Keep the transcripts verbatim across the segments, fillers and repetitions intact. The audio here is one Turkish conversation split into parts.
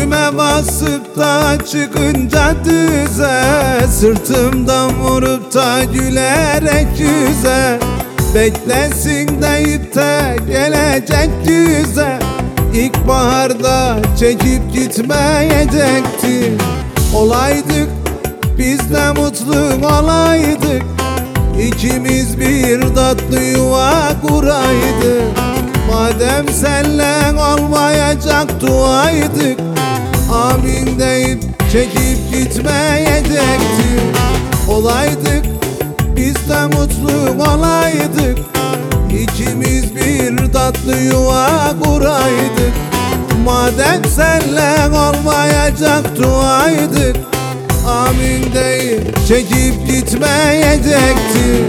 Üstüme basıp da çıkınca düze, sırtımdan vurup da gülerek yüze, beklesin deyip de gelecek yüze. İlkbaharda çekip gitmeyecekti. Olaydık biz de mutlu olaydık, İkimiz bir tatlı yuva kuraydık. Madem senle olmayacak duaydık, amin deyip çekip gitmeyecekti. Olaydık biz de mutlu olaydık, İkimiz bir tatlı yuva kuraydık. Madem senle olmayacak duaydık, amin deyip çekip gitmeyecekti.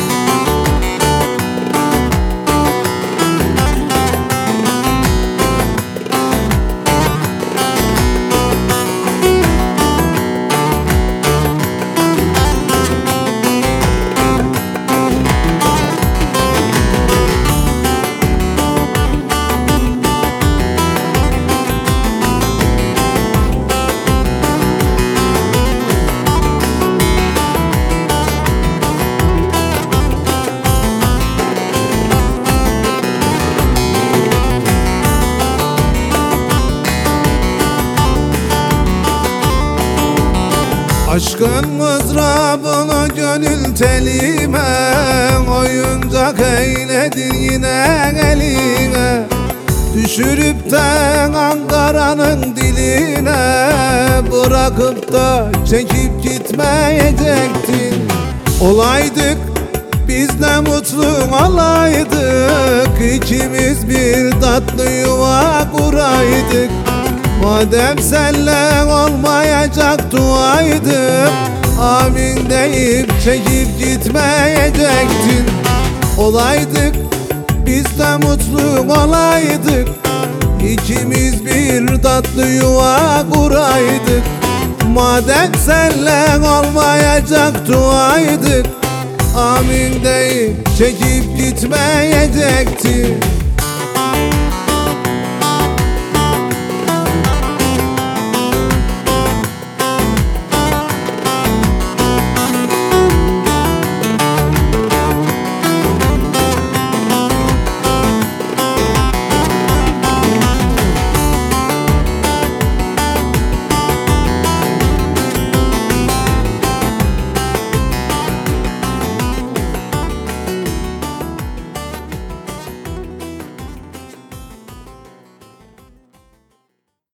Aşkın mızrabını gönül telime, oyuncak eyledin yine eline. Düşürüp de Ankara'nın diline, bırakıp da çekip gitmeyecektin. Olaydık biz de mutlu olaydık, İkimiz bir tatlı yuva kuraydık. Madem senle olmayacak duaydık, amin deyip çekip gitmeyecektin. Olaydık biz de mutlu olaydık, İkimiz bir tatlı yuva kuraydık. Madem senle olmayacak duaydık, amin deyip çekip gitmeyecektin.